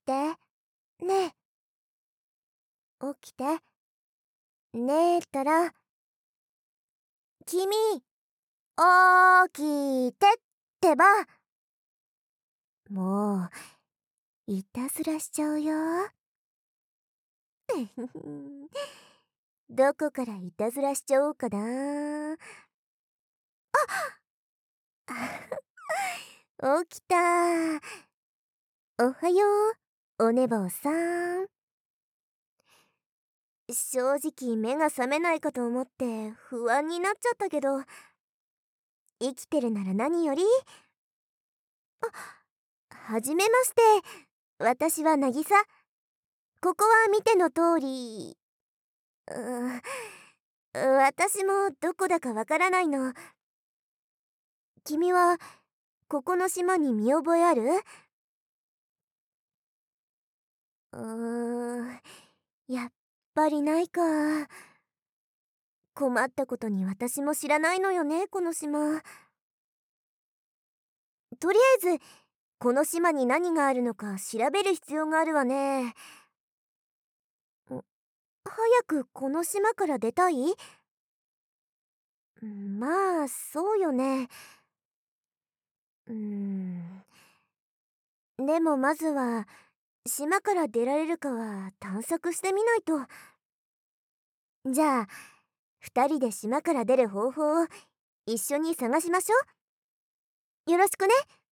て。ねえ、起きて。ねえったら。君、起きてってば。もう、いたずらしちゃうよ。どこからいたずらしちゃおうかな。起きた。おはよう、お寝坊さん。正直目が覚めないかと思って不安になっちゃったけど、生きてるなら何より。はじめまして、私は渚。ここは見ての通り、私もどこだかわからないの。君はここの島に見覚えある？やっぱりないか。困ったことに私も知らないのよね、この島。とりあえずこの島に何があるのか調べる必要があるわね。早くこの島から出たい？まあそうよね。でもまずは島から出られるかは探索してみないと。じゃあ2人で島から出る方法を一緒に探しましょう。よろしくね。